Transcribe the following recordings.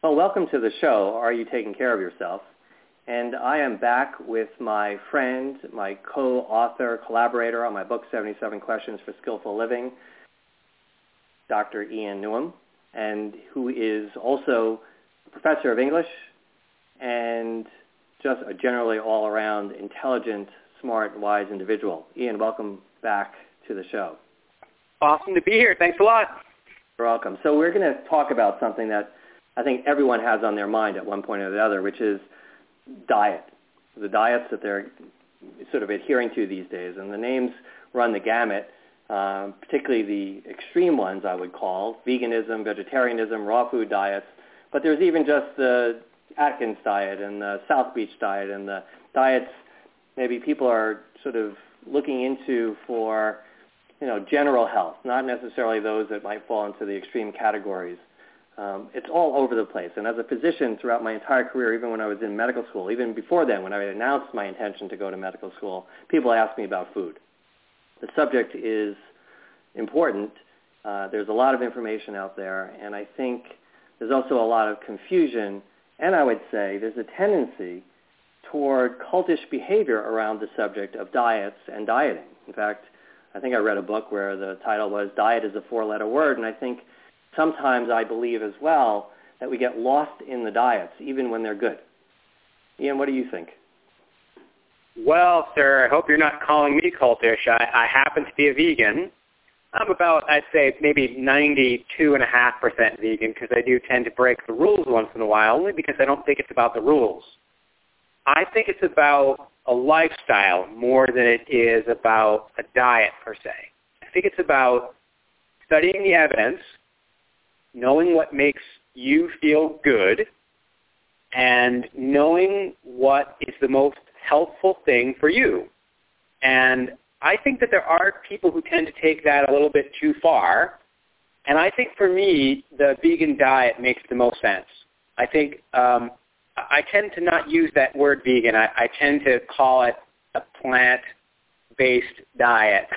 Well, welcome to the show, Are You Taking Care of Yourself? And I am back with my friend, my co-author, collaborator on my book, 77 Questions for Skillful Living, Dr. Ian Newham, and who is also a professor of English and just a generally all-around intelligent, smart, wise individual. Ian, welcome back to the show. Awesome to be here. Thanks a lot. You're welcome. So we're going to talk about something that I think everyone has on their mind at one point or the other, which is diet, the diets that they're sort of adhering to these days. And the names run the gamut, particularly the extreme ones, I would call, veganism, vegetarianism, raw food diets. But there's even just the Atkins diet and the South Beach diet and the diets maybe people are sort of looking into for, general health, not necessarily those that might fall into the extreme categories. It's all over the place. And as a physician throughout my entire career, even when I was in medical school, even before then, when I announced my intention to go to medical school, people asked me about food. The subject is important. There's a lot of information out there, and I think there's also a lot of confusion, and I would say there's a tendency toward cultish behavior around the subject of diets and dieting. In fact, I think I read a book where the title was Diet is a Four-Letter Word, and I think sometimes I believe as well that we get lost in the diets, even when they're good. Ian, what do you think? Well, sir, I hope you're not calling me cultish. I happen to be a vegan. I'm about, I'd say, maybe 92.5% vegan because I do tend to break the rules once in a while, only because I don't think it's about the rules. I think it's about a lifestyle more than it is about a diet per se. I think it's about studying the evidence, knowing what makes you feel good, and knowing what is the most helpful thing for you. And I think that there are people who tend to take that a little bit too far. And I think for me, the vegan diet makes the most sense. I think I tend to not use that word vegan. I tend to call it a plant-based diet.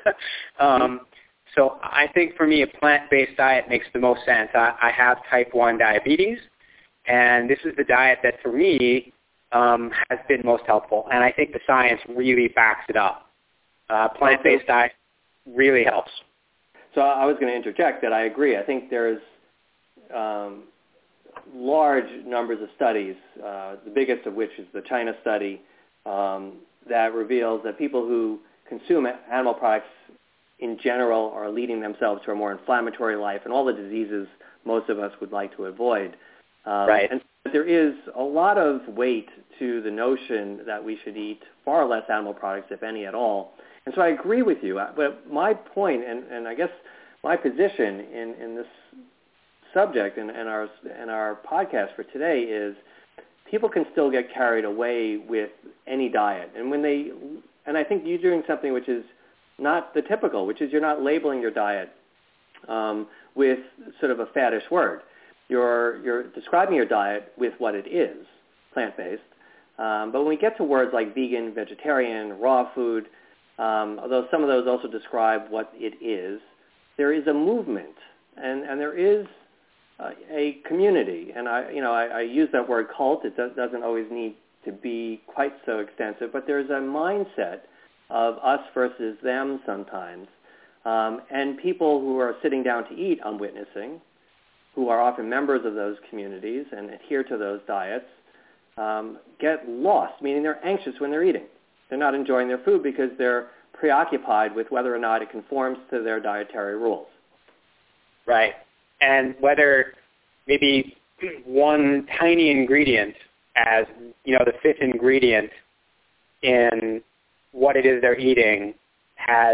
So I think for me, a plant-based diet makes the most sense. I have type 1 diabetes, and this is the diet that for me has been most helpful. And I think the science really backs it up. Plant-based diet really helps. So I was going to interject that I agree. I think there's large numbers of studies, the biggest of which is the China study, that reveals that people who consume animal products in general are leading themselves to a more inflammatory life and all the diseases most of us would like to avoid. Right. And there is a lot of weight to the notion that we should eat far less animal products, if any at all. And so I agree with you. But my point, and I guess my position in this subject and our podcast for today is people can still get carried away with any diet. And I think you're doing something which is not the typical, which is you're not labeling your diet with sort of a faddish word. You're describing your diet with what it is, plant-based. But when we get to words like vegan, vegetarian, raw food, although some of those also describe what it is, there is a movement, and there is a community. And I use that word cult. It doesn't always need to be quite so extensive, but there's a mindset of us versus them sometimes. And people who are sitting down to eat, I'm witnessing, who are often members of those communities and adhere to those diets, get lost, meaning they're anxious when they're eating. They're not enjoying their food because they're preoccupied with whether or not it conforms to their dietary rules. Right. And whether maybe one tiny ingredient as, the fifth ingredient in what it is they're eating has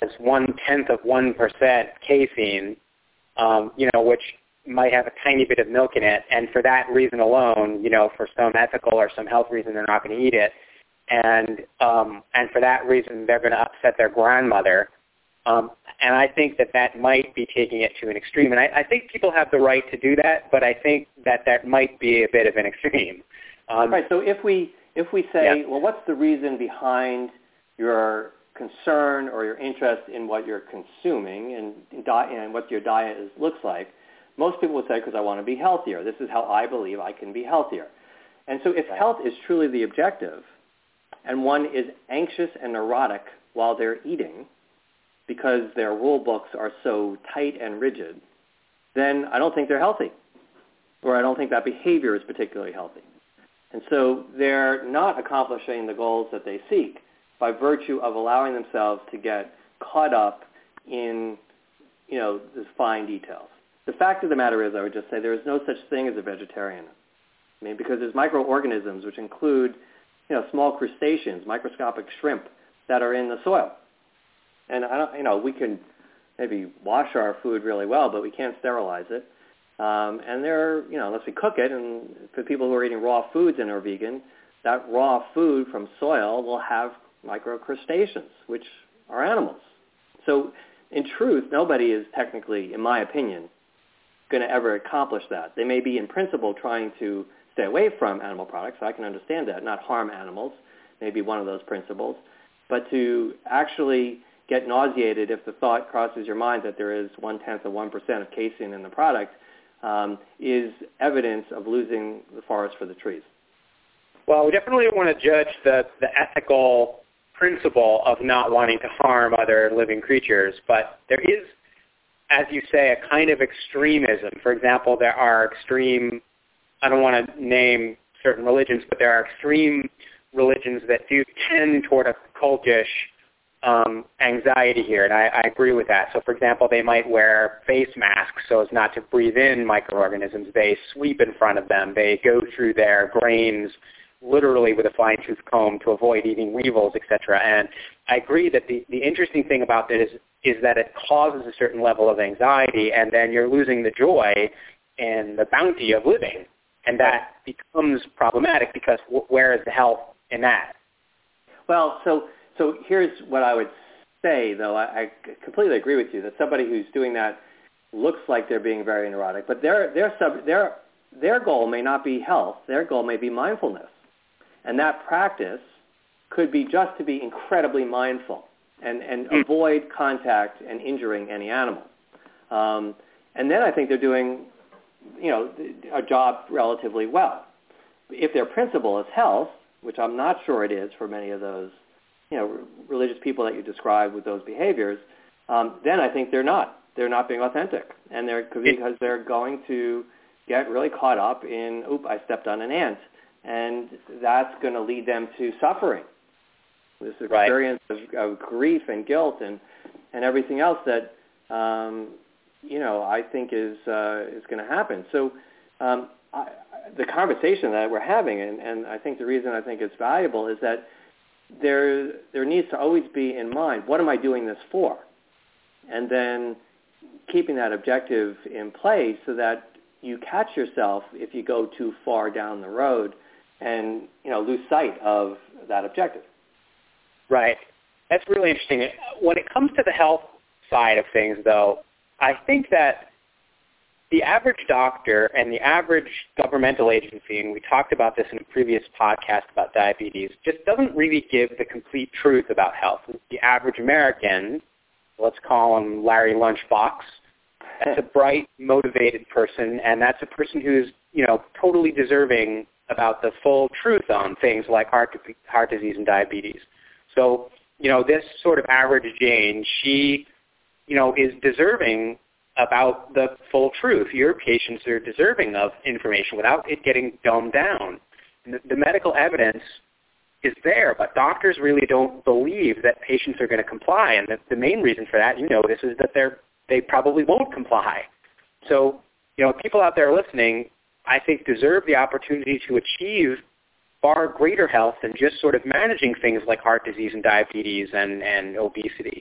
0.1% casein, which might have a tiny bit of milk in it, and for that reason alone, for some ethical or some health reason, they're not going to eat it, and for that reason, they're going to upset their grandmother. And I think that might be taking it to an extreme. And I think people have the right to do that, but I think that might be a bit of an extreme. Right. So if we say, well, what's the reason behind your concern or your interest in what you're consuming and what your diet looks like, Most people would say, because I want to be healthier. This is how I believe I can be healthier. And so if health is truly the objective, and one is anxious and neurotic while they're eating because their rule books are so tight and rigid, then I don't think they're healthy, or I don't think that behavior is particularly healthy. And so they're not accomplishing the goals that they seek by virtue of allowing themselves to get caught up in, the fine details. The fact of the matter is, I would just say, there is no such thing as a vegetarian. I mean, because there's microorganisms, which include, small crustaceans, microscopic shrimp that are in the soil. And we can maybe wash our food really well, but we can't sterilize it. And they're, unless we cook it, and for people who are eating raw foods and are vegan, that raw food from soil will have microcrustaceans, which are animals. So in truth, nobody is technically, in my opinion, going to ever accomplish that. They may be in principle trying to stay away from animal products. I can understand that, not harm animals, maybe one of those principles. But to actually get nauseated if the thought crosses your mind that there is 0.1% of casein in the product is evidence of losing the forest for the trees. Well, we definitely want to judge the ethical principle of not wanting to harm other living creatures, but there is, as you say, a kind of extremism. For example, there are extreme, I don't want to name certain religions, but there are extreme religions that do tend toward a cultish anxiety here, and I agree with that. So, for example, they might wear face masks so as not to breathe in microorganisms. They sweep in front of them. They go through their grains literally with a fine-tooth comb to avoid eating weevils, etc. And I agree that the interesting thing about this is that it causes a certain level of anxiety, and then you're losing the joy and the bounty of living. And that becomes problematic because where is the health in that? Well, so here's what I would say, though. I completely agree with you that somebody who's doing that looks like they're being very neurotic, but their goal may not be health. Their goal may be mindfulness. And that practice could be just to be incredibly mindful and avoid contact and injuring any animal. And then I think they're doing, a job relatively well. If their principle is health, which I'm not sure it is for many of those, religious people that you describe with those behaviors, then I think they're not being authentic. And because they're going to get really caught up in, I stepped on an ant. And that's going to lead them to suffering, this experience of grief and guilt and everything else that, I think is going to happen. So the conversation that we're having, and I think the reason I think it's valuable is that there needs to always be in mind, what am I doing this for? And then keeping that objective in place so that you catch yourself if you go too far down the road and lose sight of that objective. Right. That's really interesting. When it comes to the health side of things, though, I think that the average doctor and the average governmental agency, and we talked about this in a previous podcast about diabetes, just doesn't really give the complete truth about health. The average American, let's call him Larry Lunchbox, that's a bright, motivated person, and that's a person who's, totally deserving about the full truth on things like heart disease and diabetes. So, this sort of average Jane, she, is deserving about the full truth. Your patients are deserving of information without it getting dumbed down. The medical evidence is there, but doctors really don't believe that patients are going to comply. And the main reason for that, this is that they probably won't comply. So, people out there listening, I think, deserve the opportunity to achieve far greater health than just sort of managing things like heart disease and diabetes and obesity.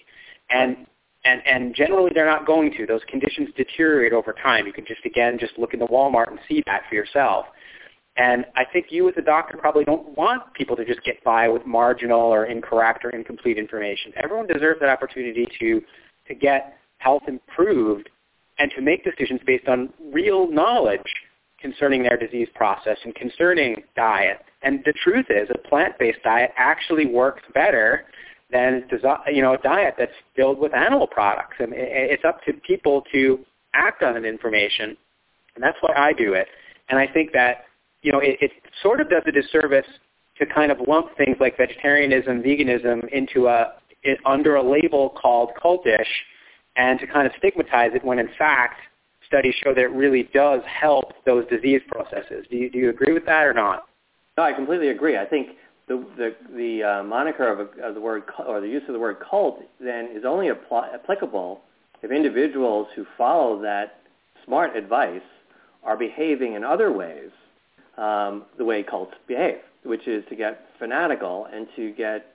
And generally they're not going to. Those conditions deteriorate over time. You can just look into Walmart and see that for yourself. And I think you as a doctor probably don't want people to just get by with marginal or incorrect or incomplete information. Everyone deserves that opportunity to get health improved and to make decisions based on real knowledge concerning their disease process and concerning diet. And the truth is a plant-based diet actually works better than a diet that's filled with animal products. And it's up to people to act on that information And that's why I do it. And I think that, it sort of does a disservice to kind of lump things like vegetarianism, veganism under a label called cultish, and to kind of stigmatize it when in fact studies show that it really does help those disease processes. Do you agree with that or not? No, I completely agree. I think the moniker of the word, or the use of the word cult, then is only applicable if individuals who follow that smart advice are behaving in other ways the way cults behave, which is to get fanatical and to get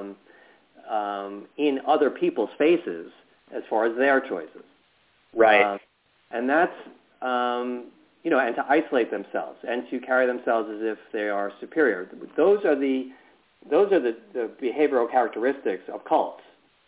in other people's faces as far as their choices. Right. And that's, and to isolate themselves and to carry themselves as if they are superior. Those are the behavioral characteristics of cults.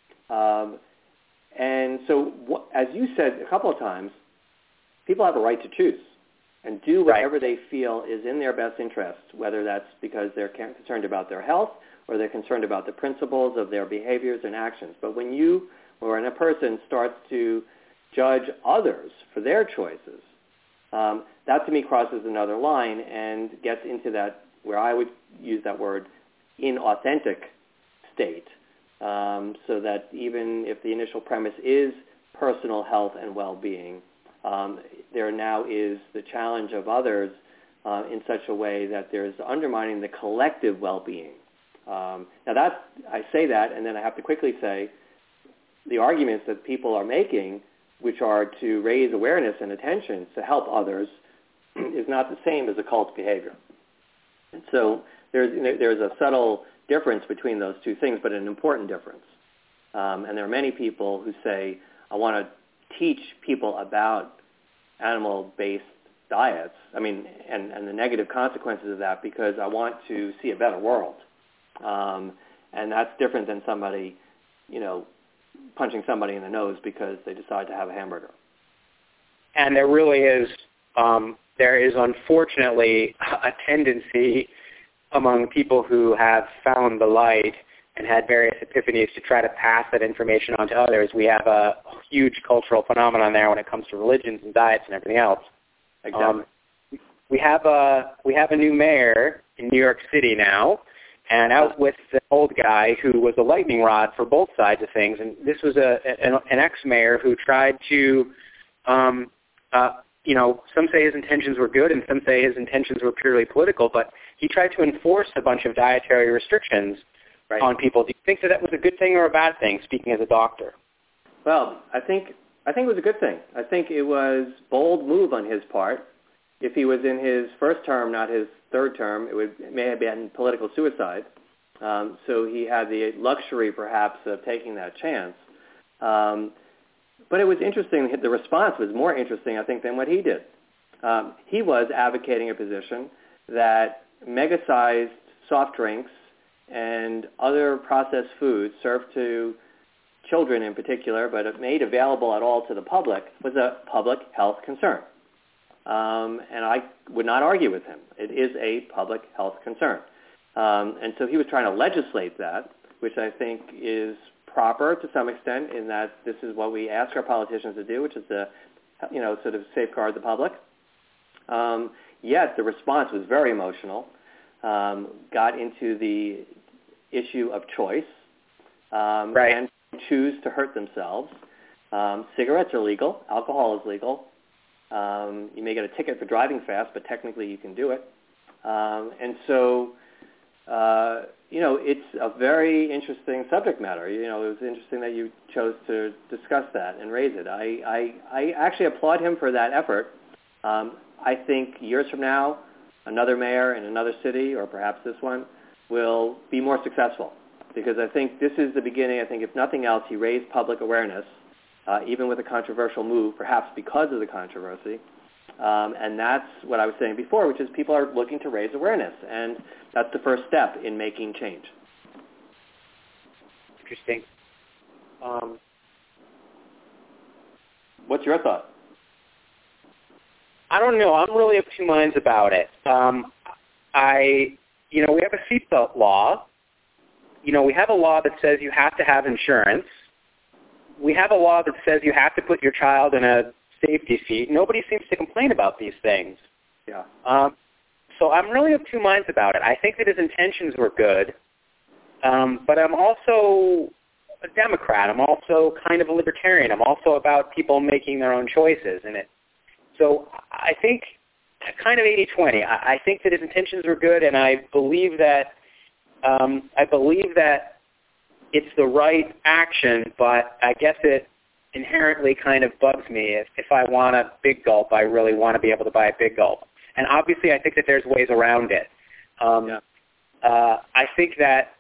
And so, as you said a couple of times, people have a right to choose and do whatever they feel is in their best interest, whether that's because they're concerned about their health or they're concerned about the principles of their behaviors and actions. But when a person starts to judge others for their choices, that to me crosses another line and gets into that, where I would use that word, inauthentic state, so that even if the initial premise is personal health and well-being, there now is the challenge of others in such a way that there's undermining the collective well-being. Now I say that, and then I have to quickly say the arguments that people are making, which are to raise awareness and attention to help others, is not the same as a cult behavior. And so there's a subtle difference between those two things, but an important difference. And there are many people who say, I want to teach people about animal-based diets, and the negative consequences of that, because I want to see a better world. And that's different than somebody, punching somebody in the nose because they decide to have a hamburger. And there really is, unfortunately a tendency among people who have found the light and had various epiphanies to try to pass that information on to others. We have a huge cultural phenomenon there when it comes to religions and diets and everything else. Exactly. We have a new mayor in New York City now, and out with the old guy who was a lightning rod for both sides of things. And this was an ex-mayor who tried to, some say his intentions were good and some say his intentions were purely political, but he tried to enforce a bunch of dietary restrictions on people. Do you think that was a good thing or a bad thing, speaking as a doctor? Well, I think it was a good thing. I think it was a bold move on his part. If he was in his first term, not his third term, it may have been political suicide. So he had the luxury, perhaps, of taking that chance. But it was interesting. The response was more interesting, I think, than what he did. He was advocating a position that mega-sized soft drinks and other processed foods served to children in particular, but made available at all to the public, was a public health concern. And I would not argue with him. It is a public health concern. And so he was trying to legislate that, which I think is proper to some extent, in that this is what we ask our politicians to do, which is to, sort of safeguard the public. Yet the response was very emotional, got into the issue of choice, and choose to hurt themselves. Cigarettes are legal. Alcohol is legal. You may get a ticket for driving fast, but technically you can do it. And so, it's a very interesting subject matter. It was interesting that you chose to discuss that and raise it. I actually applaud him for that effort. I think years from now, another mayor in another city, or perhaps this one, will be more successful, because I think this is the beginning. I think if nothing else, he raised public awareness, even with a controversial move, perhaps because of the controversy. And that's what I was saying before, which is people are looking to raise awareness, and that's the first step in making change. Interesting. What's your thought? I don't know. I'm really of two minds about it. We have a seatbelt law. We have a law that says you have to have insurance. We have a law that says you have to put your child in a safety seat. Nobody seems to complain about these things. Yeah. So I'm really of two minds about it. I think that his intentions were good, but I'm also a Democrat. I'm also kind of a libertarian. I'm also about people making their own choices in it. So I think kind of 80-20. I think that his intentions were good, and I believe that it's the right action, but I guess it inherently kind of bugs me. If I want a big gulp, I really want to be able to buy a big gulp. And obviously I think that there's ways around it. I think that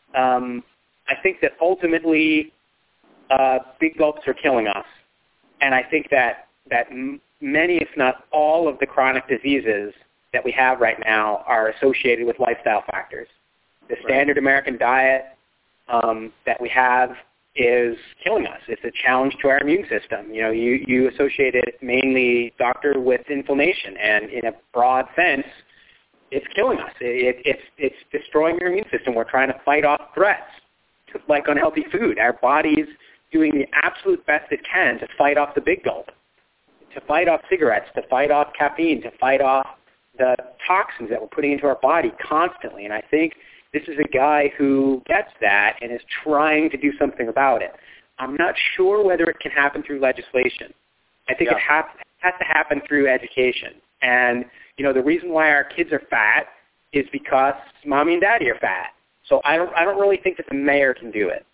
ultimately big gulps are killing us. And I think that many, if not all, of the chronic diseases that we have right now are associated with lifestyle factors. The standard American diet that we have is killing us. It's a challenge to our immune system. You know, you associate it mainly, doctor, with inflammation, and in a broad sense, it's killing us. It's destroying your immune system. We're trying to fight off threats, like unhealthy food. Our body's doing the absolute best it can to fight off the big gulp, to fight off cigarettes, to fight off caffeine, to fight off the toxins that we're putting into our body constantly. And I think this is a guy who gets that and is trying to do something about it. I'm not sure whether it can happen through legislation. I think it has to happen through education. And, you know, the reason why our kids are fat is because mommy and daddy are fat. So I don't really think that the mayor can do it,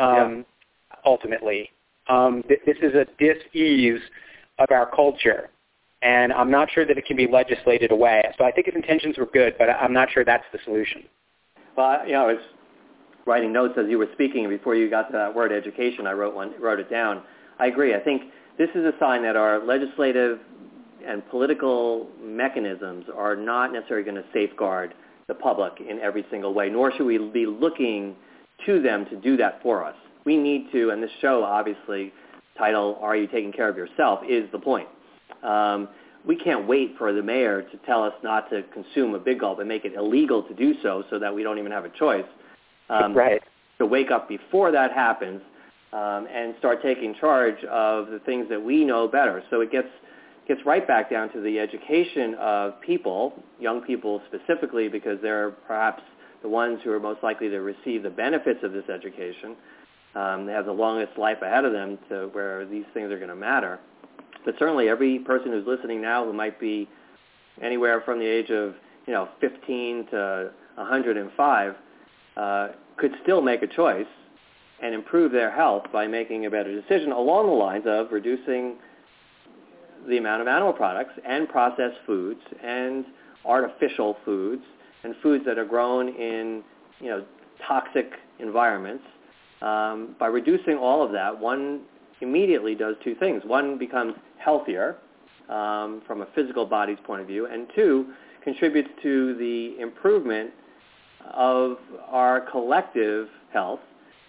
ultimately. This is a dis-ease of our culture, and I'm not sure that it can be legislated away. So I think his intentions were good, but I'm not sure that's the solution. Well, you know, I was writing notes as you were speaking, and before you got to that word education, I wrote it down. I agree. I think this is a sign that our legislative and political mechanisms are not necessarily going to safeguard the public in every single way, nor should we be looking to them to do that for us. We need to, and this show, obviously, title, Are You Taking Care of Yourself, is the point. We can't wait for the mayor to tell us not to consume a big gulp and make it illegal to do so that we don't even have a choice. To wake up before that happens and start taking charge of the things that we know better. So it gets right back down to the education of people, young people specifically, because they're perhaps the ones who are most likely to receive the benefits of this education. They have the longest life ahead of them to where these things are going to matter. But certainly every person who's listening now who might be anywhere from the age of 15 to 105 could still make a choice and improve their health by making a better decision along the lines of reducing the amount of animal products and processed foods and artificial foods and foods that are grown in toxic environments. By reducing all of that, one immediately does two things. One, becomes healthier from a physical body's point of view, and two, contributes to the improvement of our collective health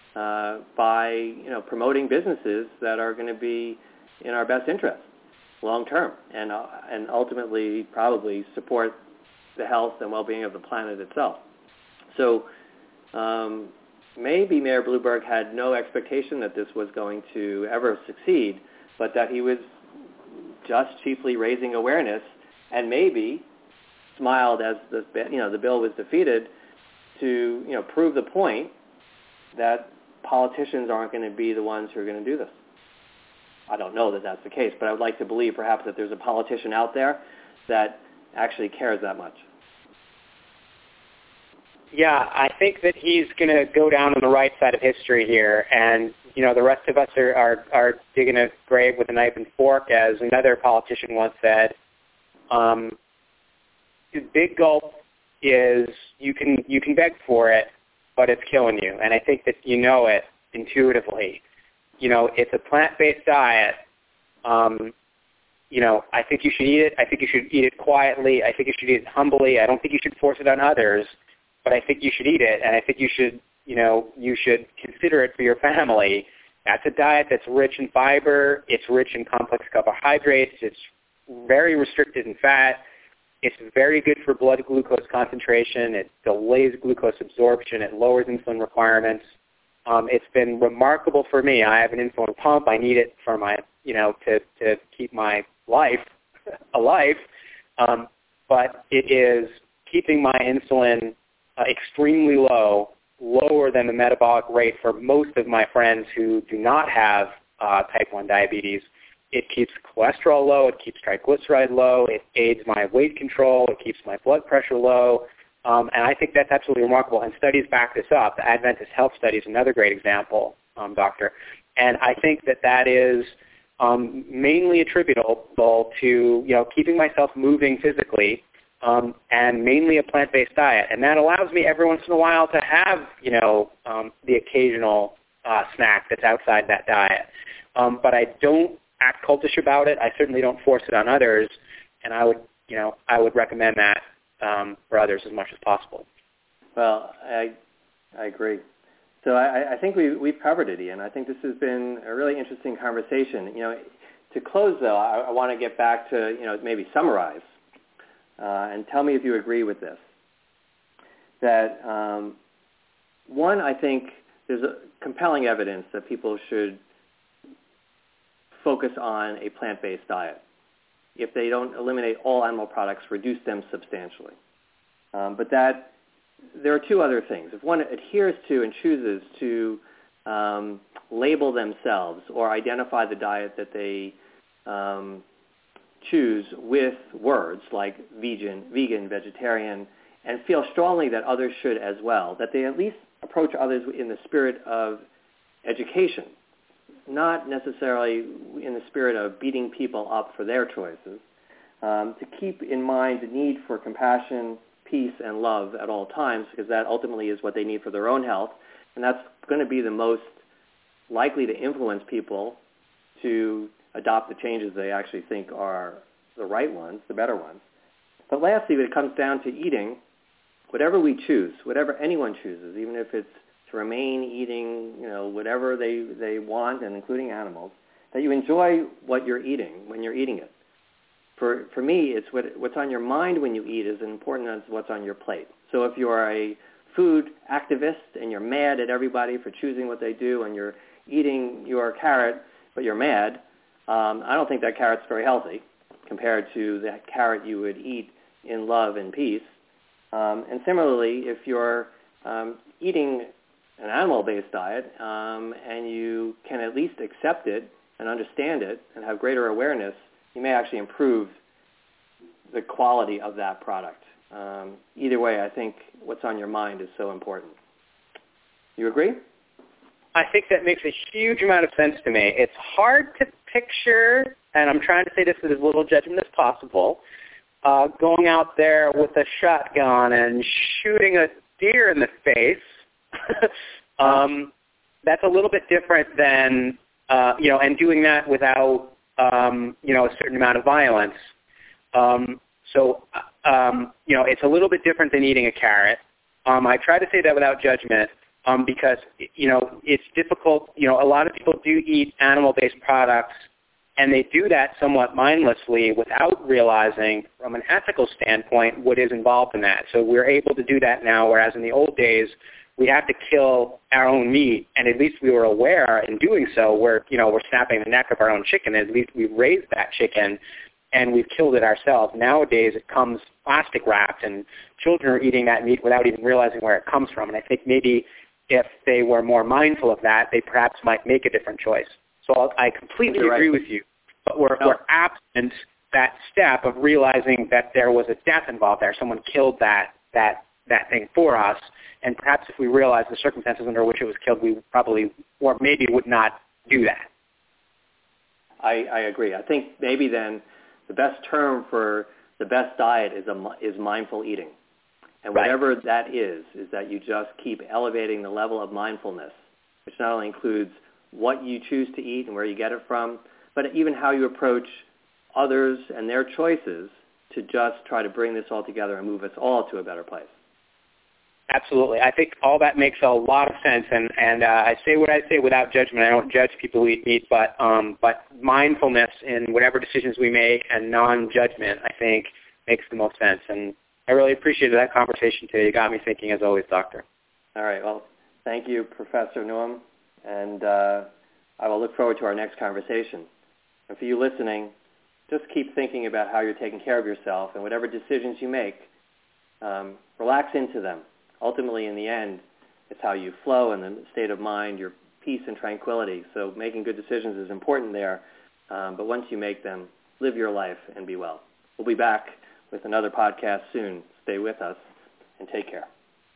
by promoting businesses that are going to be in our best interest long term, and ultimately probably support the health and well-being of the planet itself. So maybe Mayor Bloomberg had no expectation that this was going to ever succeed, but that he was just chiefly raising awareness, and maybe smiled as the bill was defeated to prove the point that politicians aren't going to be the ones who are going to do this. I don't know that that's the case, but I would like to believe perhaps that there's a politician out there that actually cares that much. Yeah, I think that he's going to go down on the right side of history here, and the rest of us are digging a grave with a knife and fork, as another politician once said. The big gulp is you can beg for it, but it's killing you, and I think that you know it intuitively. It's a plant-based diet. I think you should eat it. I think you should eat it quietly. I think you should eat it humbly. I don't think you should force it on others, but I think you should eat it, and I think you should consider it for your family. That's a diet that's rich in fiber. It's rich in complex carbohydrates. It's very restricted in fat. It's very good for blood glucose concentration. It delays glucose absorption. It lowers insulin requirements. It's been remarkable for me. I have an insulin pump. I need it for my to keep my life alive. But it is keeping my insulin extremely low, lower than the metabolic rate for most of my friends who do not have type 1 diabetes. It keeps cholesterol low. It keeps triglyceride low. It aids my weight control. It keeps my blood pressure low. And I think that's absolutely remarkable. And studies back this up. The Adventist Health Study is another great example, Doctor. And I think that is mainly attributable to, keeping myself moving physically and mainly a plant-based diet. And that allows me every once in a while to have, the occasional snack that's outside that diet. But I don't act cultish about it. I certainly don't force it on others. And I would recommend that for others as much as possible. Well, I agree. So I think we've covered it, Ian. I think this has been a really interesting conversation. To close, though, I want to get back to, maybe summarize and tell me if you agree with this. That, one, I think there's compelling evidence that people should focus on a plant-based diet. If they don't eliminate all animal products, reduce them substantially. But that there are two other things. If one adheres to and chooses to label themselves or identify the diet that they choose with words like vegan, vegetarian, and feel strongly that others should as well, that they at least approach others in the spirit of education, not necessarily in the spirit of beating people up for their choices, to keep in mind the need for compassion, peace, and love at all times, because that ultimately is what they need for their own health, and that's going to be the most likely to influence people to adopt the changes they actually think are the right ones, the better ones. But lastly, when it comes down to eating, whatever we choose, whatever anyone chooses, even if it's to remain eating, whatever they want, and including animals, that you enjoy what you're eating when you're eating it. For me, it's what's on your mind when you eat is as important as what's on your plate. So if you're a food activist and you're mad at everybody for choosing what they do and you're eating your carrot, but you're mad, I don't think that carrot's very healthy compared to the carrot you would eat in love and peace. And similarly, if you're eating an animal-based diet and you can at least accept it and understand it and have greater awareness, you may actually improve the quality of that product. Either way, I think what's on your mind is so important. You agree? I think that makes a huge amount of sense to me. It's hard to picture, and I'm trying to say this with as little judgment as possible, going out there with a shotgun and shooting a deer in the face. That's a little bit different than, and doing that without, a certain amount of violence. It's a little bit different than eating a carrot. I try to say that without judgment because, it's difficult. A lot of people do eat animal-based products, and they do that somewhat mindlessly without realizing from an ethical standpoint what is involved in that. So we're able to do that now, whereas in the old days, we had to kill our own meat, and at least we were aware in doing so. We're snapping the neck of our own chicken. At least we've raised that chicken, and we've killed it ourselves. Nowadays, it comes plastic wrapped, and children are eating that meat without even realizing where it comes from. And I think maybe if they were more mindful of that, they perhaps might make a different choice. So I completely agree with you, but we're absent that step of realizing that there was a death involved there. Someone killed that thing for us. And perhaps if we realized the circumstances under which it was killed, we probably or maybe would not do that. I agree. I think maybe then the best term for the best diet is mindful eating. And whatever that is that you just keep elevating the level of mindfulness, which not only includes what you choose to eat and where you get it from, but even how you approach others and their choices to just try to bring this all together and move us all to a better place. Absolutely. I think all that makes a lot of sense, and I say what I say without judgment. I don't judge people who eat meat, but mindfulness in whatever decisions we make and non-judgment, I think, makes the most sense. And I really appreciated that conversation today. You got me thinking, as always, Doctor. All right. Well, thank you, Professor Noam, and I will look forward to our next conversation. And for you listening, just keep thinking about how you're taking care of yourself, and whatever decisions you make, relax into them. Ultimately, in the end, it's how you flow and the state of mind, your peace and tranquility. So making good decisions is important there, but once you make them, live your life and be well. We'll be back with another podcast soon. Stay with us and take care.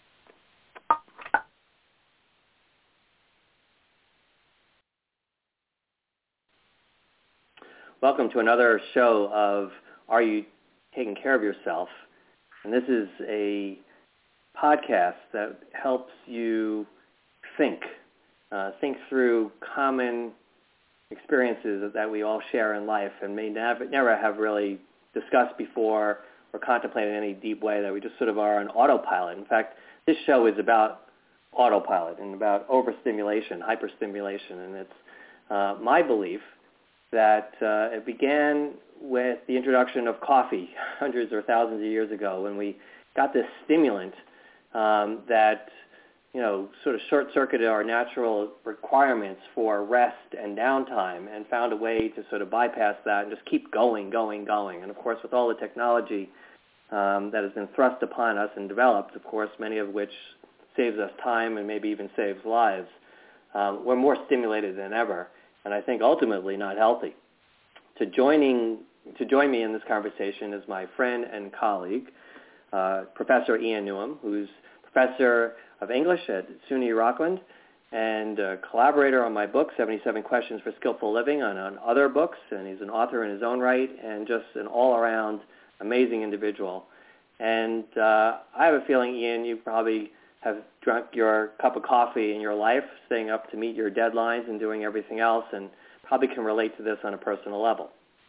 Welcome to another show of Are You Taking Care of Yourself? And this is a podcast that helps you think through common experiences that we all share in life and may never have really discussed before or contemplated in any deep way, that we just sort of are on autopilot. In fact, this show is about autopilot and about overstimulation, hyperstimulation, and it's my belief that it began with the introduction of coffee hundreds or thousands of years ago, when we got this stimulant that, sort of short-circuited our natural requirements for rest and downtime, and found a way to sort of bypass that and just keep going. And of course, with all the technology that has been thrust upon us and developed, of course, many of which saves us time and maybe even saves lives, we're more stimulated than ever, and I think ultimately not healthy. To join me in this conversation is my friend and colleague, Professor Ian Newham, who's professor of English at SUNY Rockland and a collaborator on my book, 77 Questions for Skillful Living, and on other books, and he's an author in his own right, and just an all-around amazing individual. And I have a feeling, Ian, you probably have drunk your cup of coffee in your life, staying up to meet your deadlines and doing everything else, and probably can relate to this on a personal level.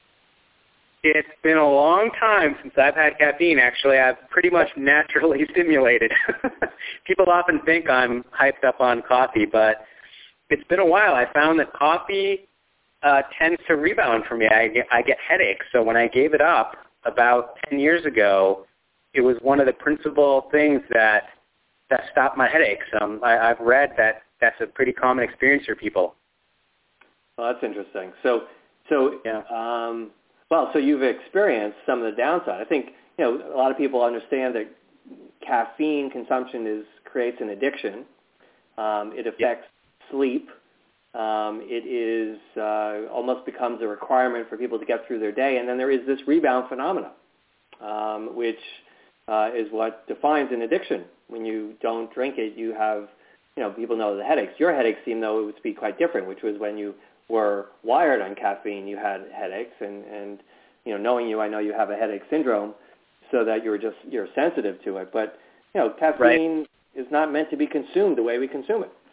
It's been a long time since I've had caffeine, actually. I've pretty much naturally stimulated. People often think I'm hyped up on coffee, but it's been a while. I found that coffee tends to rebound for me. I get headaches, so when I gave it up about 10 years ago, it was one of the principal things that stopped my headaches. I've read that that's a pretty common experience for people. Well, that's interesting. So yeah. So you've experienced some of the downside. I think, a lot of people understand that caffeine consumption creates an addiction. It affects sleep. It is almost becomes a requirement for people to get through their day. And then there is this rebound phenomena, which is what defines an addiction. When you don't drink it, you have, people know the headaches. Your headaches seem, though, it would be quite different, which was when you were wired on caffeine, you had headaches, and knowing you, I know you have a headache syndrome, so that you're sensitive to it. But caffeine is not meant to be consumed the way we consume it.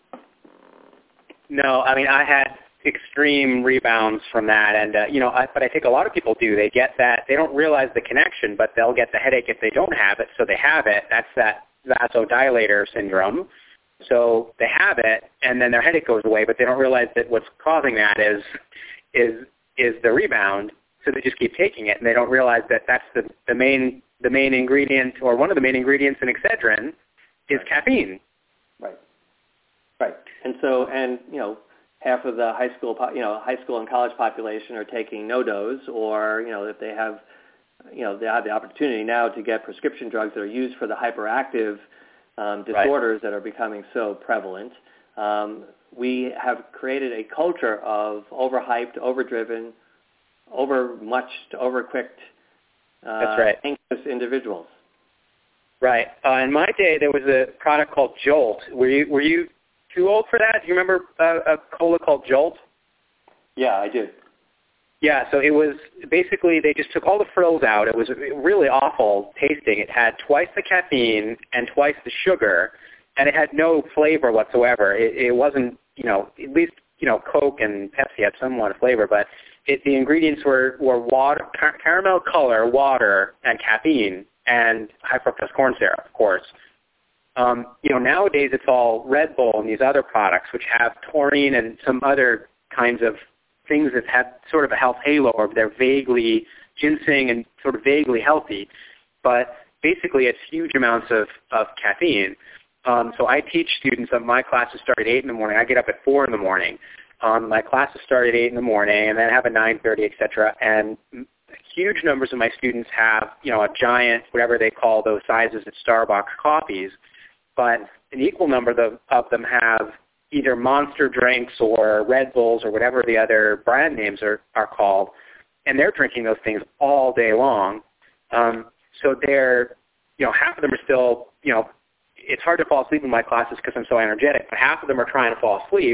No, I mean, I had extreme rebounds from that, and but I think a lot of people do. They get that, they don't realize the connection, but they'll get the headache if they don't have it, so they have it. That's that vasodilator syndrome. So they have it, and then their headache goes away, but they don't realize that what's causing that is the rebound. So they just keep taking it, and they don't realize that that's the main ingredient, or one of the main ingredients in Excedrin is caffeine. Right. And so, half of the high school and college population are taking no-dose, or if they have, they have the opportunity now to get prescription drugs that are used for the hyperactive disorders that are becoming so prevalent. We have created a culture of overhyped, overdriven, overmuched, overquicked, anxious individuals. Right. In my day, there was a product called Jolt. Were you too old for that? Do you remember a cola called Jolt? Yeah, I do. Yeah, so it was basically they just took all the frills out. It was really awful tasting. It had twice the caffeine and twice the sugar, and it had no flavor whatsoever. It wasn't, at least, Coke and Pepsi had somewhat of flavor, but the ingredients were water, caramel color, water, and caffeine, and high fructose corn syrup, of course. Nowadays it's all Red Bull and these other products which have taurine and some other kinds of things that have sort of a health halo, or they're vaguely ginseng and sort of vaguely healthy. But basically it's huge amounts of caffeine. So I teach students, my classes start at 8 in the morning. I get up at 4 in the morning. My classes start at 8 in the morning, and then have a 9:30, etc. And huge numbers of my students have, a giant, whatever they call those sizes at Starbucks coffees, but an equal number of them have either Monster drinks or Red Bulls or whatever the other brand names are called, and they're drinking those things all day long. So they're, half of them are still, it's hard to fall asleep in my classes because I'm so energetic, but half of them are trying to fall asleep.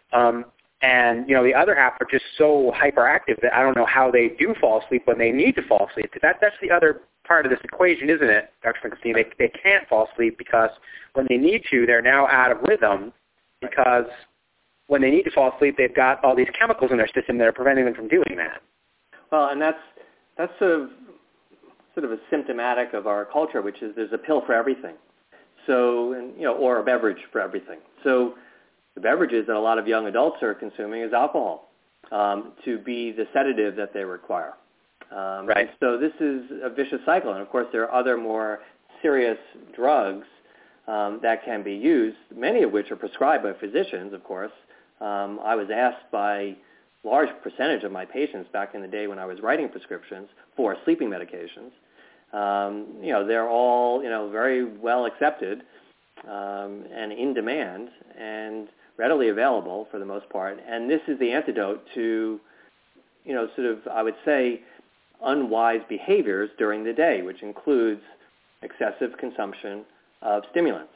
And, the other half are just so hyperactive that I don't know how they do fall asleep when they need to fall asleep. That's the other part of this equation, isn't it, Dr. Finkelstein? They can't fall asleep because when they need to, they're now out of rhythm, because when they need to fall asleep, they've got all these chemicals in their system that are preventing them from doing that. Well, and that's sort of a symptomatic of our culture, which is there's a pill for everything. So, or a beverage for everything. So the beverages that a lot of young adults are consuming is alcohol to be the sedative that they require. Right. So this is a vicious cycle. And, of course, there are other more serious drugs that can be used, many of which are prescribed by physicians, of course. I was asked by a large percentage of my patients back in the day when I was writing prescriptions for sleeping medications. They're all, very well accepted and in demand and readily available for the most part. And this is the antidote to, I would say, unwise behaviors during the day, which includes excessive consumption of stimulants.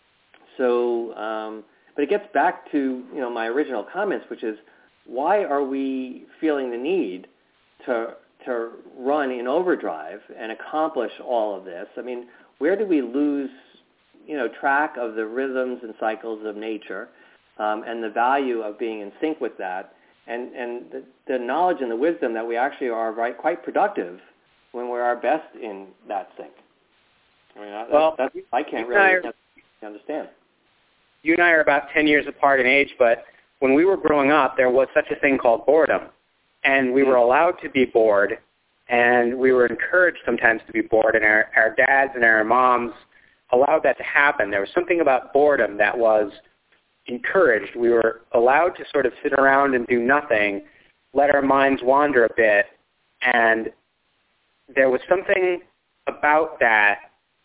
So, but it gets back to, my original comments, which is, why are we feeling the need to run in overdrive and accomplish all of this? I mean, where do we lose, track of the rhythms and cycles of nature and the value of being in sync with that, and the knowledge and the wisdom that we actually are quite productive when we're our best in that sync? I mean, I can't really understand. You and I are about 10 years apart in age, but when we were growing up, there was such a thing called boredom. And we were allowed to be bored, and we were encouraged sometimes to be bored, and our dads and our moms allowed that to happen. There was something about boredom that was encouraged. We were allowed to sort of sit around and do nothing, let our minds wander a bit, and there was something about that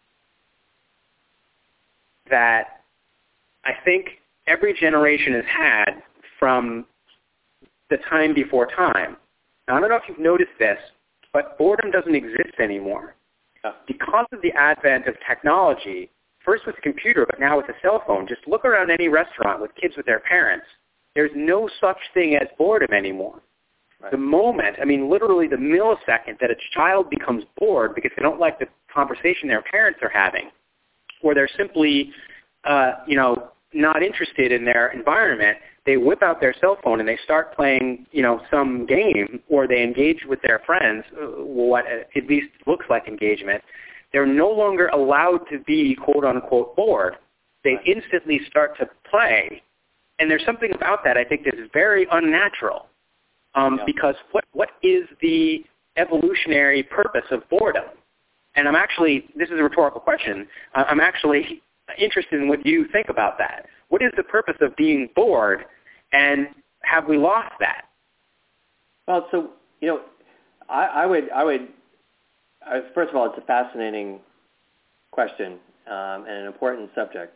I think every generation has had from the time before time. Now, I don't know if you've noticed this, but boredom doesn't exist anymore. Because of the advent of technology, first with the computer, but now with the cell phone, just look around any restaurant with kids with their parents. There's no such thing as boredom anymore. Right. The moment, literally the millisecond that a child becomes bored because they don't like the conversation their parents are having, or they're simply, not interested in their environment, they whip out their cell phone and they start playing, some game, or they engage with their friends, what at least looks like engagement. They're no longer allowed to be, quote unquote, bored. They instantly start to play, and there's something about that I think that's very unnatural. Because what is the evolutionary purpose of boredom? And this is a rhetorical question, I'm actually interested in what you think about that. What is the purpose of being bored, and have we lost that? Well, so, I would first of all, it's a fascinating question and an important subject.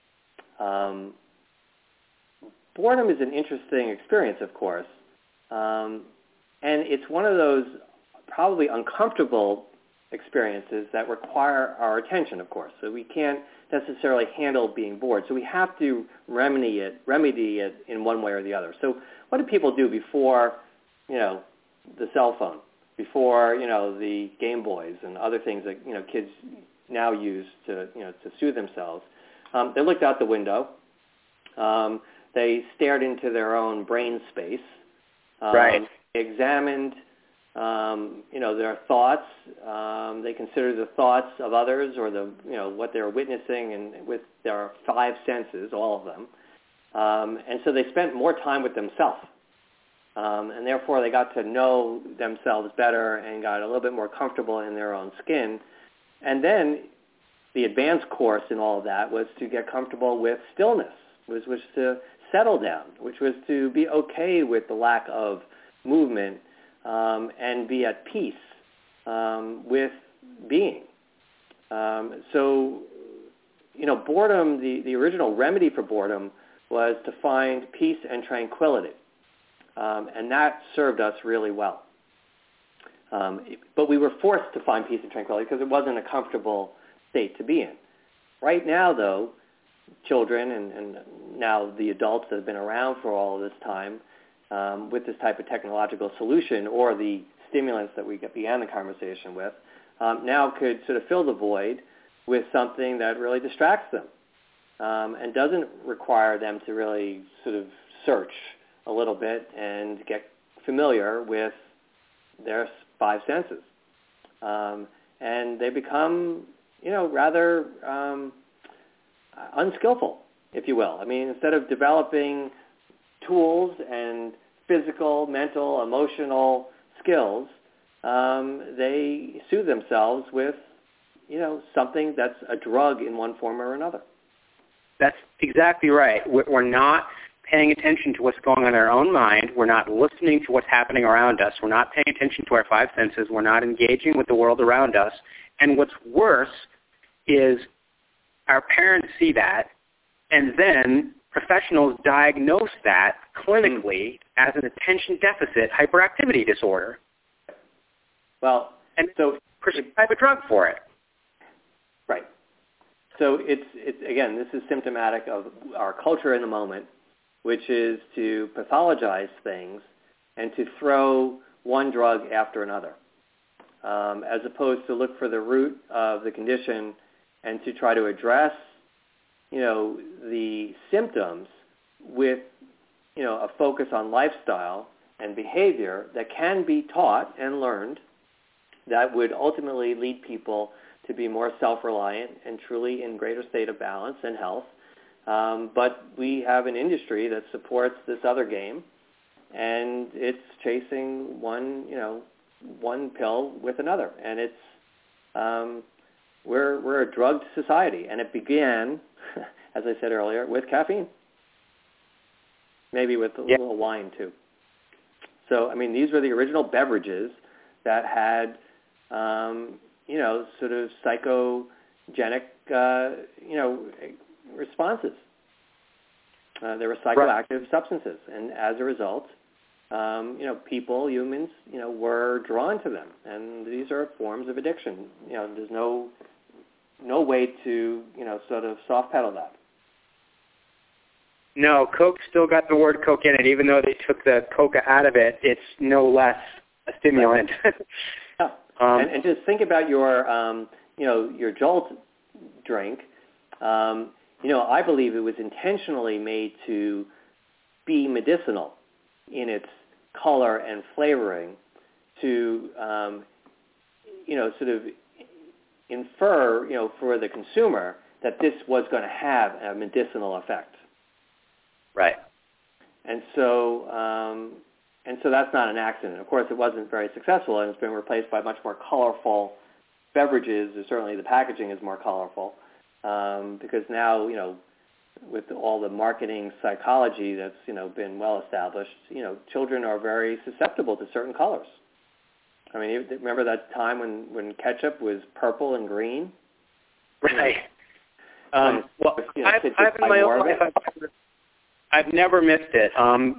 Boredom is an interesting experience, of course, and it's one of those probably uncomfortable experiences that require our attention, of course. So we can't necessarily handle being bored. So we have to remedy it in one way or the other. So what do people do before, the cell phone, before, the Game Boys and other things that, kids now use to soothe themselves? They looked out the window. They stared into their own brain space. Right. They examined their thoughts. They consider the thoughts of others, or what they're witnessing, and with their five senses, all of them. And so they spent more time with themselves. And therefore they got to know themselves better and got a little bit more comfortable in their own skin. And then the advanced course in all of that was to get comfortable with stillness, was to settle down, which was to be okay with the lack of movement and be at peace with being. So, boredom, the original remedy for boredom was to find peace and tranquility. And that served us really well. But we were forced to find peace and tranquility because it wasn't a comfortable state to be in. Right now, though, children and now the adults that have been around for all of this time with this type of technological solution or the stimulants that we began the conversation with, now could sort of fill the void with something that really distracts them and doesn't require them to really sort of search a little bit and get familiar with their five senses. And they become, rather unskillful, if you will. I mean, instead of developing tools and physical, mental, emotional skills, they soothe themselves with, something that's a drug in one form or another. That's exactly right. We're not paying attention to what's going on in our own mind. We're not listening to what's happening around us. We're not paying attention to our five senses. We're not engaging with the world around us. And what's worse is our parents see that, and then professionals diagnose that clinically as an attention deficit hyperactivity disorder. Well, and so prescribe a drug for it. Right. So it's again, this is symptomatic of our culture in the moment, which is to pathologize things and to throw one drug after another, as opposed to look for the root of the condition and to try to address, the symptoms with, a focus on lifestyle and behavior that can be taught and learned that would ultimately lead people to be more self-reliant and truly in greater state of balance and health. But we have an industry that supports this other game, and it's chasing one pill with another. And it's we're a drugged society, and it began, as I said earlier, with caffeine, maybe with a little wine too. So, I mean, these were the original beverages that had, sort of psychogenic, responses. They were psychoactive substances, and as a result, people, humans, were drawn to them, and these are forms of addiction. There's no way to, sort of soft pedal that. No, Coke still got the word Coke in it, even though they took the Coca out of it. It's no less a stimulant. Yeah. And just think about your, your Jolt drink. I believe it was intentionally made to be medicinal in its color and flavoring to, sort of infer, for the consumer that this was going to have a medicinal effect. Right. And so that's not an accident. Of course, it wasn't very successful, and it's been replaced by much more colorful beverages. Certainly the packaging is more colorful because now, with all the marketing psychology that's, been well established, children are very susceptible to certain colors. I mean, remember that time when ketchup was purple and green? Right. I've in my own life, I've never missed it.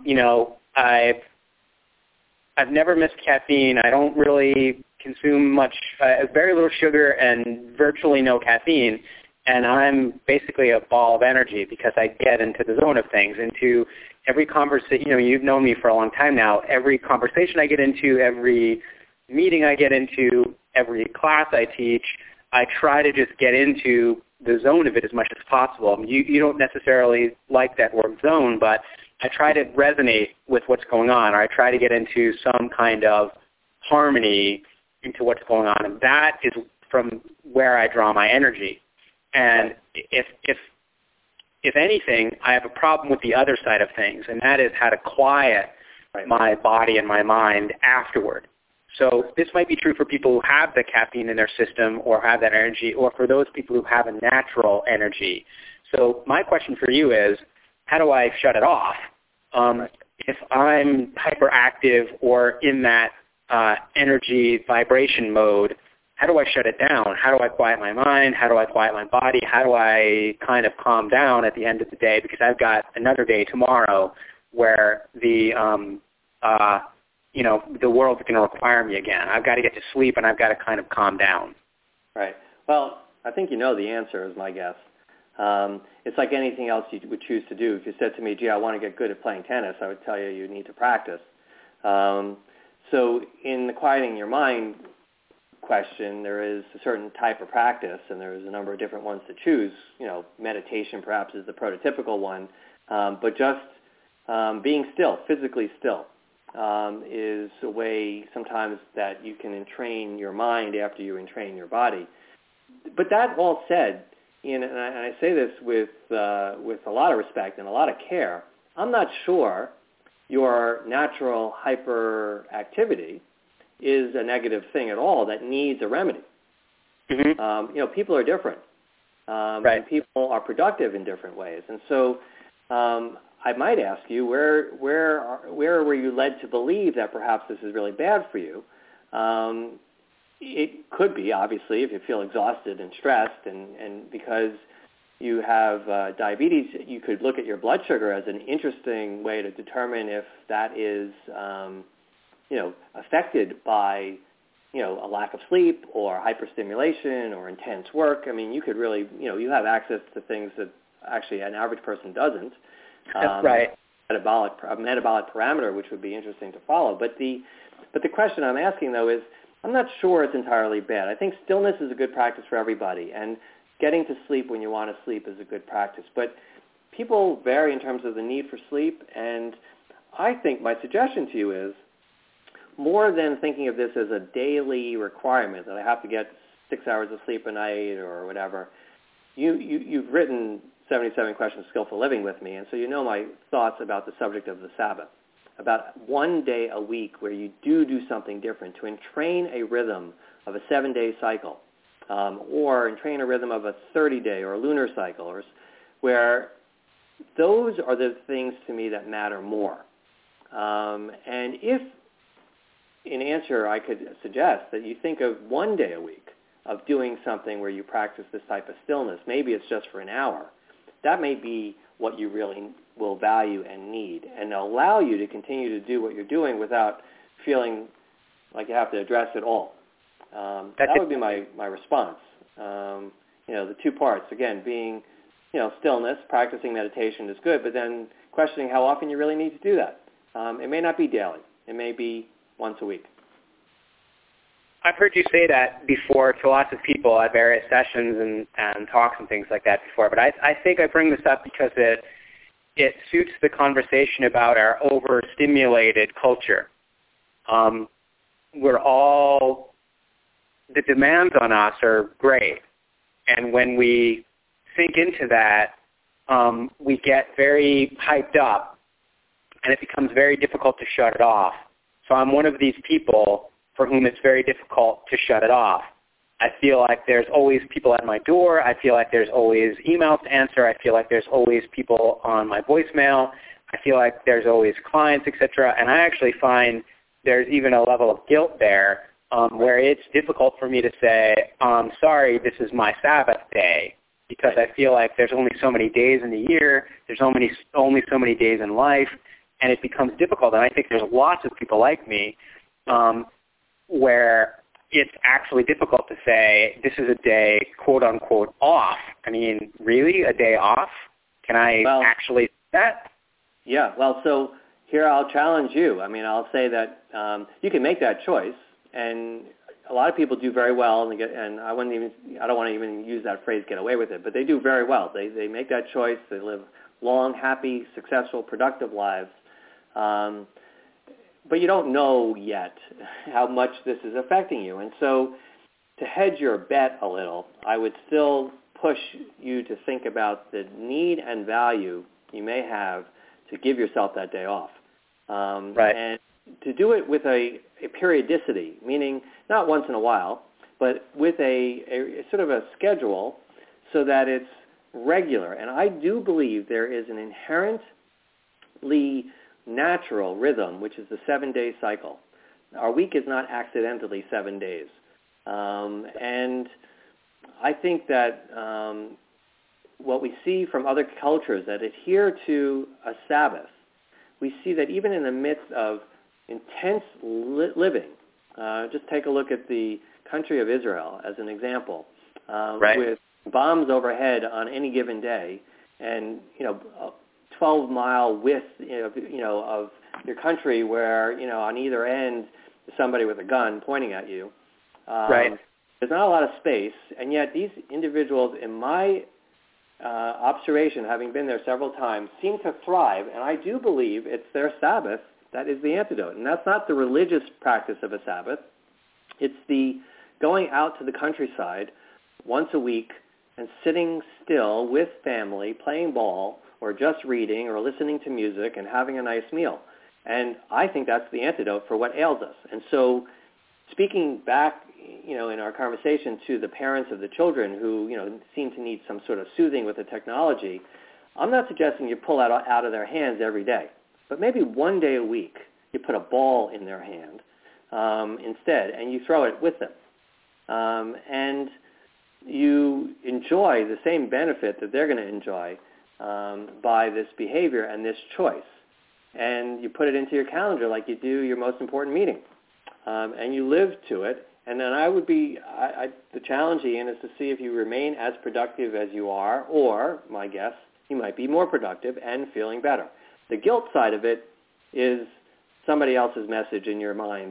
I've never missed caffeine. I don't really consume much, very little sugar and virtually no caffeine. And I'm basically a ball of energy because I get into the zone of things, into every conversation. You've known me for a long time now. Every conversation I get into, every meeting I get into, every class I teach, I try to just get into the zone of it as much as possible. You don't necessarily like that word zone, but I try to resonate with what's going on, or I try to get into some kind of harmony into what's going on, and that is from where I draw my energy. And if anything, I have a problem with the other side of things, and that is how to quiet my body and my mind afterward. So this might be true for people who have the caffeine in their system or have that energy, or for those people who have a natural energy. So my question for you is, how do I shut it off? Right. If I'm hyperactive or in that energy vibration mode, how do I shut it down? How do I quiet my mind? How do I quiet my body? How do I kind of calm down at the end of the day? Because I've got another day tomorrow where the world's going to require me again. I've got to get to sleep and I've got to kind of calm down. Right. Well, I think you know the answer is my guess. It's like anything else you would choose to do. If you said to me, gee, I want to get good at playing tennis, I would tell you you need to practice. So in the quieting your mind question, there is a certain type of practice, and there's a number of different ones to choose. Meditation perhaps is the prototypical one, but just being still, physically still, is a way sometimes that you can entrain your mind after you entrain your body. But that all said, and I say this with a lot of respect and a lot of care, I'm not sure your natural hyperactivity is a negative thing at all that needs a remedy. Mm-hmm. People are different. Right. And people are productive in different ways. And so I might ask you, where were you led to believe that perhaps this is really bad for you? It could be, obviously, if you feel exhausted and stressed, and because you have diabetes, you could look at your blood sugar as an interesting way to determine if that is affected by, a lack of sleep or hyperstimulation or intense work. I mean, you could really, you have access to things that actually an average person doesn't. Right. Metabolic parameter, which would be interesting to follow. But the question I'm asking, though, is I'm not sure it's entirely bad. I think stillness is a good practice for everybody, and getting to sleep when you want to sleep is a good practice. But people vary in terms of the need for sleep, and I think my suggestion to you is, more than thinking of this as a daily requirement that I have to get 6 hours of sleep a night or whatever, you've written 77 Questions of Skillful Living with me, and so you know my thoughts about the subject of the Sabbath, about one day a week where you do something different to entrain a rhythm of a 7-day cycle, or entrain a rhythm of a 30-day or a lunar cycle, or where those are the things to me that matter more. And if, in answer, I could suggest that you think of one day a week of doing something where you practice this type of stillness. Maybe it's just for an hour. That may be what you really will value and need, and allow you to continue to do what you're doing without feeling like you have to address it all. That would be my response. The two parts, again, being, stillness, practicing meditation is good, but then questioning how often you really need to do that. It may not be daily. It may be once a week. I've heard you say that before to lots of people at various sessions and talks and things like that before, but I think I bring this up because it suits the conversation about our overstimulated culture. The demands on us are great, and when we sink into that, we get very hyped up, and it becomes very difficult to shut it off. So I'm one of these people for whom it's very difficult to shut it off. I feel like there's always people at my door. I feel like there's always emails to answer. I feel like there's always people on my voicemail. I feel like there's always clients, etc. And I actually find there's even a level of guilt there where it's difficult for me to say, sorry, this is my Sabbath day, because I feel like there's only so many days in the year. There's only so many days in life, and it becomes difficult. And I think there's lots of people like me where it's actually difficult to say, this is a day, quote unquote, off. I mean, really, a day off? Can I actually do that? Yeah, well, so here I'll challenge you. I mean, I'll say that you can make that choice, and a lot of people do very well, and I don't want to even use that phrase, get away with it, but they do very well. They make that choice. They live long, happy, successful, productive lives. But you don't know yet how much this is affecting you. And so to hedge your bet a little, I would still push you to think about the need and value you may have to give yourself that day off. Right. And to do it with a periodicity, meaning not once in a while, but with a sort of a schedule so that it's regular. And I do believe there is an inherently natural rhythm, which is the 7-day cycle. Our week is not accidentally 7 days. And I think that what we see from other cultures that adhere to a Sabbath, we see that even in the midst of intense living, just take a look at the country of Israel as an example, with bombs overhead on any given day, and 12-mile width of your country where on either end is somebody with a gun pointing at you. There's not a lot of space, and yet these individuals, in my observation, having been there several times, seem to thrive, and I do believe it's their Sabbath that is the antidote. And that's not the religious practice of a Sabbath. It's the going out to the countryside once a week and sitting still with family, playing ball, or just reading or listening to music and having a nice meal. And I think that's the antidote for what ails us. And so speaking back, in our conversation to the parents of the children who, seem to need some sort of soothing with the technology, I'm not suggesting you pull it out of their hands every day. But maybe one day a week you put a ball in their hand instead, and you throw it with them. And you enjoy the same benefit that they're going to enjoy by this behavior and this choice. And you put it into your calendar like you do your most important meeting. And you live to it. And then the challenge, Ian, is to see if you remain as productive as you are, or, my guess, you might be more productive and feeling better. The guilt side of it is somebody else's message in your mind.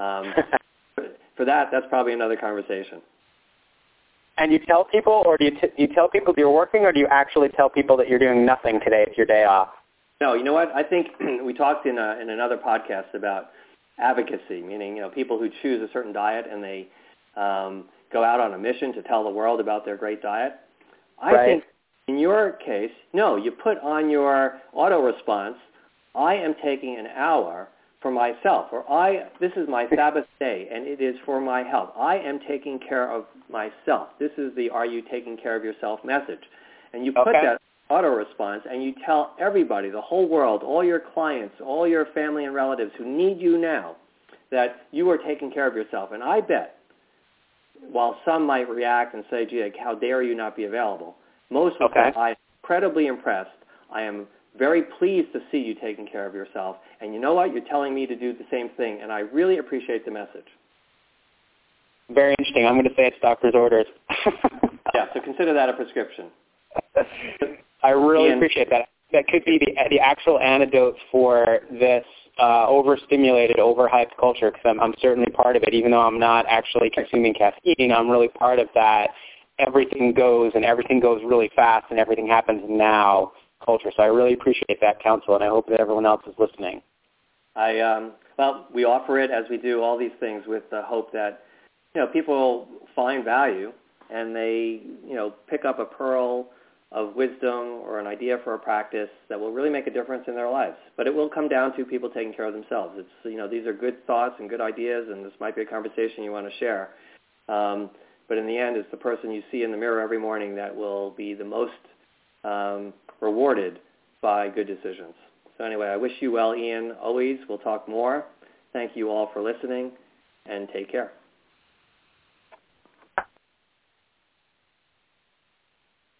For that's probably another conversation. And you tell people, or do you tell people that you're working, or do you actually tell people that you're doing nothing today? It's your day off. No, you know what? I think we talked in another podcast about advocacy, meaning people who choose a certain diet and they go out on a mission to tell the world about their great diet. I think in your case, no, you put on your auto response, I am taking an hour for myself, or this is my Sabbath day and it is for my health. I am taking care of myself. This is the are you taking care of yourself message. And you put that auto response and you tell everybody, the whole world, all your clients, all your family and relatives who need you now, that you are taking care of yourself. And I bet, while some might react and say, gee, how dare you not be available, most of them, I'm incredibly impressed. I am very pleased to see you taking care of yourself. And you know what? You're telling me to do the same thing, and I really appreciate the message. Very interesting. I'm going to say it's doctor's orders. Yeah, so consider that a prescription. I really appreciate that. That could be the actual antidote for this overstimulated, overhyped culture, because I'm certainly part of it. Even though I'm not actually consuming caffeine, I'm really part of that. Everything goes really fast, and everything happens now culture. So I really appreciate that counsel, and I hope that everyone else is listening. Well, we offer it as we do all these things with the hope that people find value and they pick up a pearl of wisdom or an idea for a practice that will really make a difference in their lives. But it will come down to people taking care of themselves. It's these are good thoughts and good ideas, and this might be a conversation you want to share. But in the end, it's the person you see in the mirror every morning that will be the most rewarded by good decisions. So anyway, I wish you well, Ian. Always, we'll talk more. Thank you all for listening, and take care.